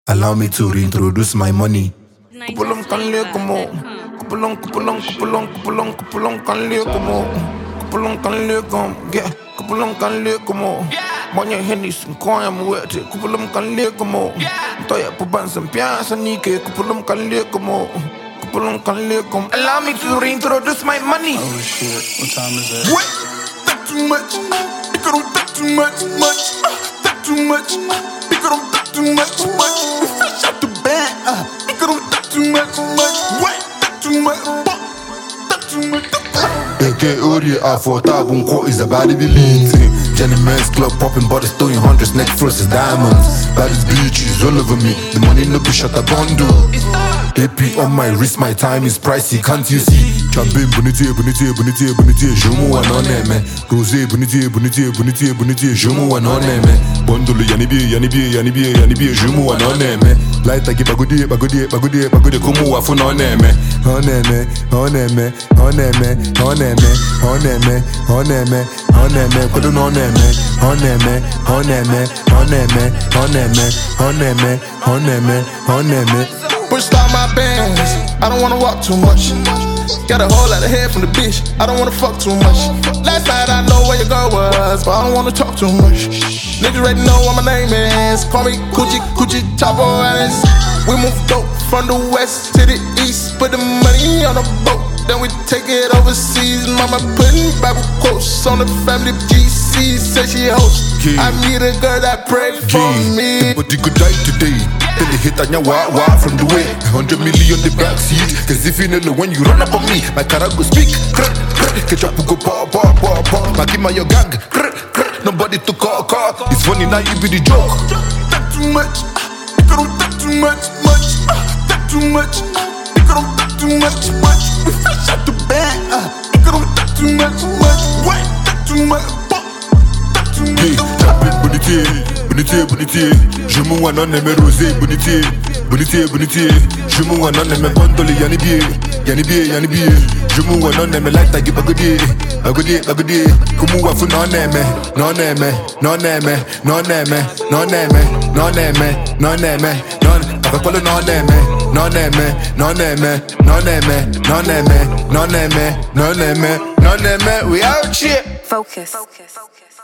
Allow me to reintroduce my money. Kupulong kanle como. Kupulong kanle como. Kupulong kanle como. Yeah. Kupulong kanle como. Banyak Hennis kau yang muat. Kupulong kanle como. Toya puban sempian sanike. Kupulong kanle como. Kupulong kanle como. Allow me to reintroduce my money. Oh shit, what time is it? What? That too much. Because don't that too much. That too much. Because don't that too much. We fresh out the bag. Because don't that too much. What? That too much. That too much. AK Uri A4 quote is about to be leaning. Jenny Men's club popping bodies, throwing hundreds, neck frost is diamonds. Baddest bitches all over me, the money no be shut a bundle. AP on my wrist, my time is pricey, can't you see? Champagne, bonitier, je mou an on aime. Rosé, bonitier, je mou an on aime. Bundle, yanibie, je mou an on aime. Light agi bagodi, kumu wa fun on aime. On aime, kodo no on aime. On aime. Pushed out my bands, I don't wanna walk too much. Got a whole lot of head from the bitch, I don't wanna fuck too much. Last night I know where your girl was, but I don't wanna talk too much. Niggas already know what my name is. Call me Coochie Chapo Alice. We move dope from the west to the east. Put the money on a boat, then we take it overseas. Mama putting Bible quotes on the family GC. Said she host. I need a girl that pray for me. But you could die today. Then they hit on your wah from the way. 100 million the backseat. Cause if you know when you run up on me, my car go speak. Catch up, go pop. My give my your gang. Nobody to call. It's funny now you be the joke. That too much. That too much. That too much. That too much. We fresh out the bag. That too much. What? That too much. That too much. Bonitier, je mou an on aime rosé, bonitier, je mou an on aime bundle, yanibie, je mou an on aime light agi bagodi, kumu wa fun on aime, akakolo non aime, we out here. Focus.